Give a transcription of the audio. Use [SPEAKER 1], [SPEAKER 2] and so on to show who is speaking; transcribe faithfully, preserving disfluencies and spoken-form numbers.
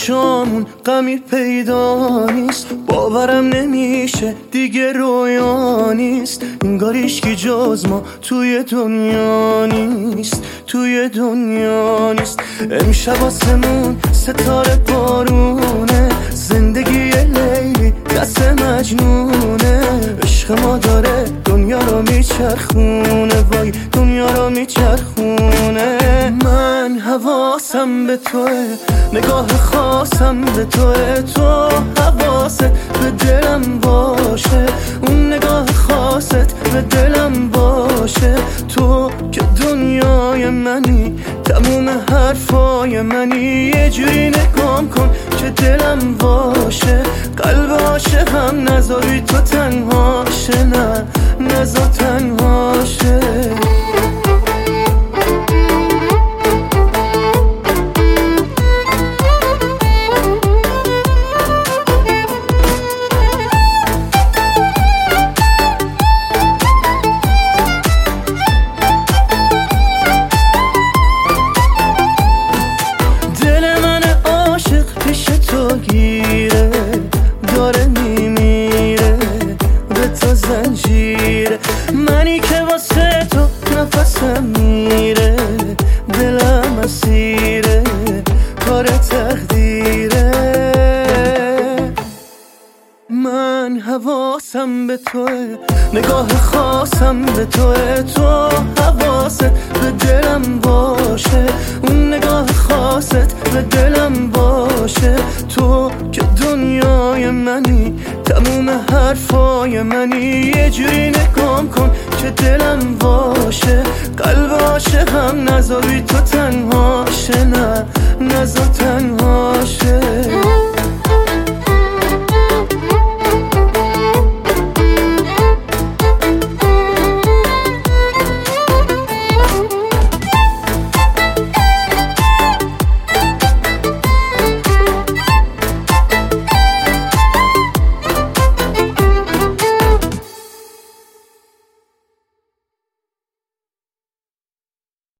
[SPEAKER 1] چشامون غمی پیدا نیست، باورم نمیشه دیگه رویا نیست. انگار هیچکی جز ما توی دنیا نیست، توی دنیا نیست. امشب آسمون ستاره بارونه، زندگی لیلی دست مجنونه. عشق ما داره دنیا رو میچرخونه، وای دنیا رو میچرخونه. من حواسم به توه، نگاه خاصم به توه. تو حواست به دلم باشه، اون نگاه خاصت به دلم باشه. تو که دنیای منی، تموم حرفای منی. یه جوری نگام کن که دلم باشه، قلب عاشقم نذاری تو تنهاشه. نه نذار تنهاشه. گیره داره میمیره به تو زنجیره. منی که واسه تو نفسم میره، دلم اسیره کار تقدیره. من حواسم به توه، نگاه خاصم به توه. تو حواست به دلم باشه، اون نگاه خاصت به دلم باشه. تو که دنیای منی، تموم حرفای منی. یه جوری نگام کن که دلم باشه، قلب عاشقم نذاری تو تنهاشه. نه نذار تنهاشه.